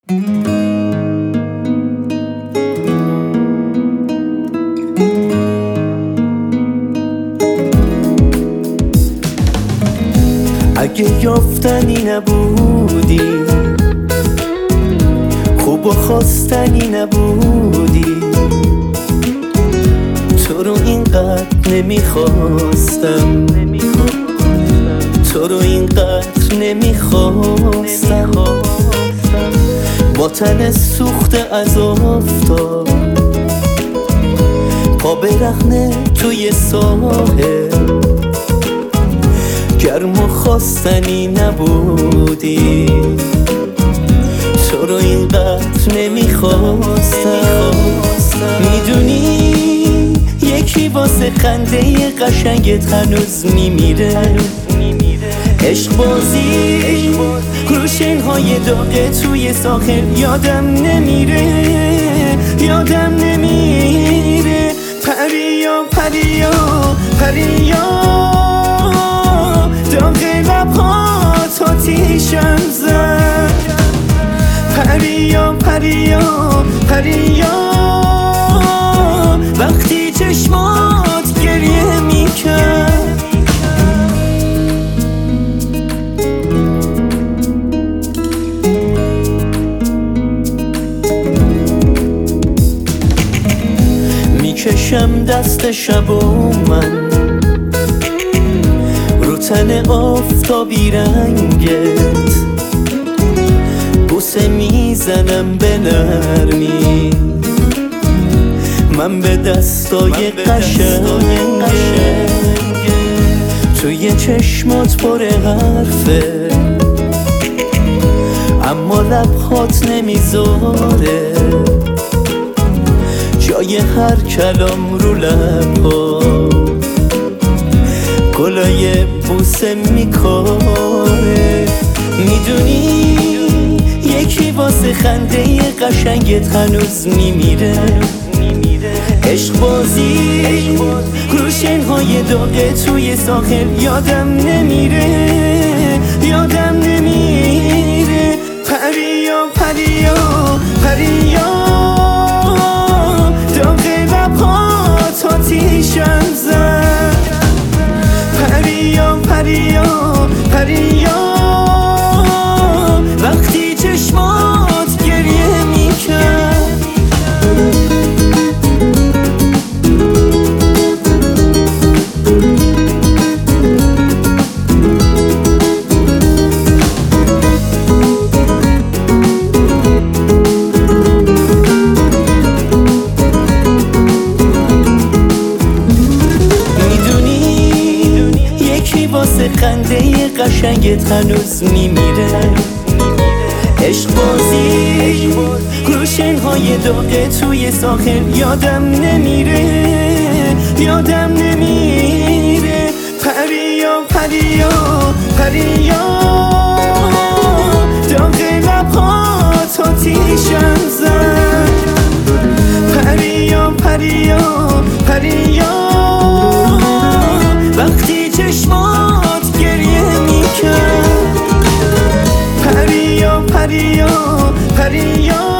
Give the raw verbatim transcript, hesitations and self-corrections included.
اگه یافتنی نبودی، خوب و خواستنی نبودی، تو رو اینقدر نمیخواستم، تو رو اینقدر نمیخواستم. با تن سوخته از آفتاب، پا برهنه توی ساحل، گرم و خواستنی نبودی، تو رو اینقدر نمیخواستم. میدونی یکی واسه خنده قشنگت هنوز میمیره، عشق بازی روشنهای داغ توی ساحل یادم نمیره، یادم نمیره. پریا پریا پریا داغ لبهات آتیشم زد. پریا پریا پریا وقتی چشمات گریه میکرد. میکشم دست شب و من رو تن آفتابی رنگت، بوسه میزنم به نرمی، من به دستای قشنگت. توی چشمات پر حرفه، اما لبهات نمیذاره جای هر کلام رو لبها گلای بوسه میکاره. میدونی یکی واسه خنده قشنگت هنوز میمیره، عشق بازی روشنهای داغ توی ساحل یادم نمیره، یادم نمیره. پریا پریا پریا داغ لبهات آتیشم زد. پریا پریا پریا وقتی چشمات گریه میکرد. واسه خنده قشنگت هنوز میمیره، عشق بازی روشنهای داغ توی ساحل یادم نمیره، یادم نمیره. پریا پریا پریا داغ لبهات آتیشم زد. پریا پریا پریا وقتی چشمات گریه میکرد. پریا پریا پریا